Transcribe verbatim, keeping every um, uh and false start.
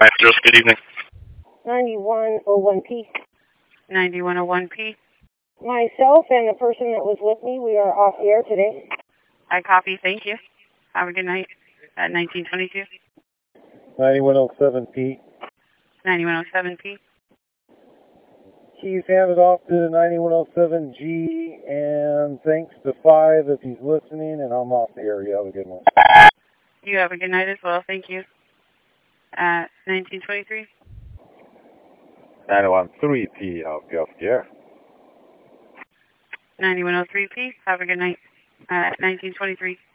Astros, good evening. ninety-one oh one P. ninety-one oh one P. Myself and the person that was with me, we are off the air today. I copy, thank you. Have a good night at nineteen twenty-two. ninety-one oh seven P. ninety-one oh seven P. He's handed off to ninety-one oh seven G, and thanks to Five if he's listening, and I'm off the air. You have a good one. You have a good night as well, thank you. At nineteen twenty-three. ninety-one oh three P, I'll be off the air. ninety-one oh three P, have a good night at nineteen twenty-three.